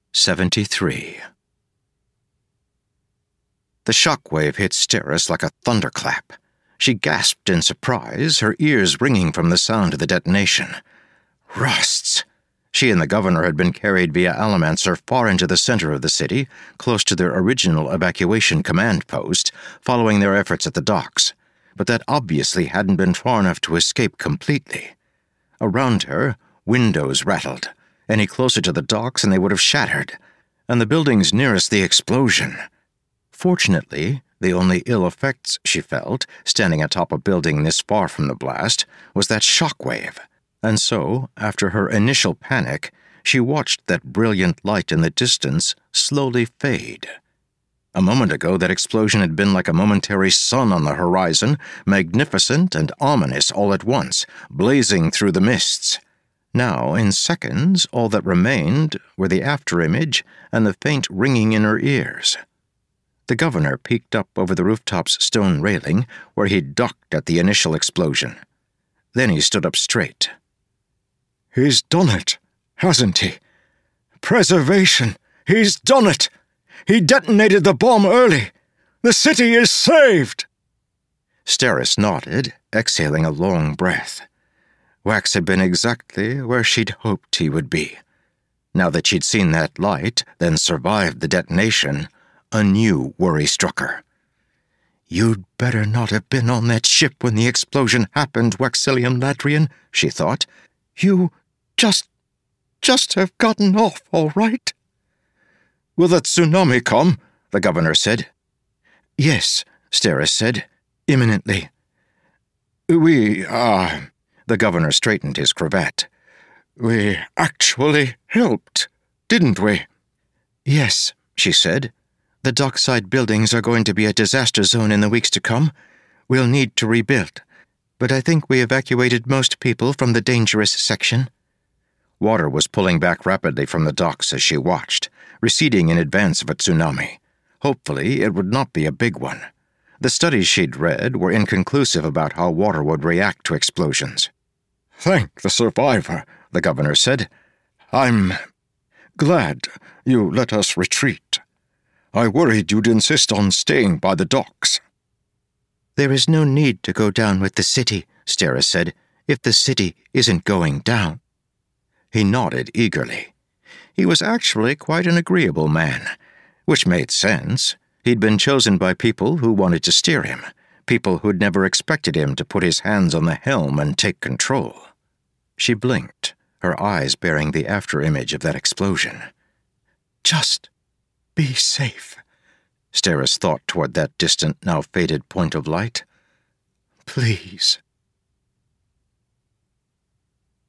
73. The shockwave hit Steris like a thunderclap. She gasped in surprise, her ears ringing from the sound of the detonation. Rusts! She and the governor had been carried via Allomancer far into the center of the city, close to their original evacuation command post, following their efforts at the docks. But that obviously hadn't been far enough to escape completely. Around her, windows rattled. Any closer to the docks and they would have shattered. And the buildings nearest the explosion. Fortunately, the only ill effects she felt, standing atop a building this far from the blast, was that shockwave. And so, after her initial panic, she watched that brilliant light in the distance slowly fade. A moment ago, that explosion had been like a momentary sun on the horizon, magnificent and ominous all at once, blazing through the mists. Now, in seconds, all that remained were the afterimage and the faint ringing in her ears. The governor peeked up over the rooftop's stone railing, where he'd ducked at the initial explosion. Then he stood up straight. "He's done it, hasn't he? Preservation! He's done it! He detonated the bomb early! The city is saved!" Steris nodded, exhaling a long breath. Wax had been exactly where she'd hoped he would be. Now that she'd seen that light, then survived the detonation, a new worry struck her. "You'd better not have been on that ship when the explosion happened, Waxillium Ladrian," she thought. "You just have gotten off, all right?" "Will the tsunami come?" the governor said. "Yes," Steris said, "imminently." The governor straightened his cravat. "We actually helped, didn't we?" "Yes," she said. "The dockside buildings are going to be a disaster zone in the weeks to come. We'll need to rebuild. But I think we evacuated most people from the dangerous section." Water was pulling back rapidly from the docks as she watched, receding in advance of a tsunami. Hopefully, it would not be a big one. The studies she'd read were inconclusive about how water would react to explosions. "Thank the survivor," the governor said. "I'm glad you let us retreat. I worried you'd insist on staying by the docks." "There is no need to go down with the city," Steris said, "if the city isn't going down." He nodded eagerly. He was actually quite an agreeable man, which made sense. He'd been chosen by people who wanted to steer him, people who'd never expected him to put his hands on the helm and take control. She blinked, her eyes bearing the afterimage of that explosion. "Just be safe," Steris thought toward that distant, now faded point of light. "Please."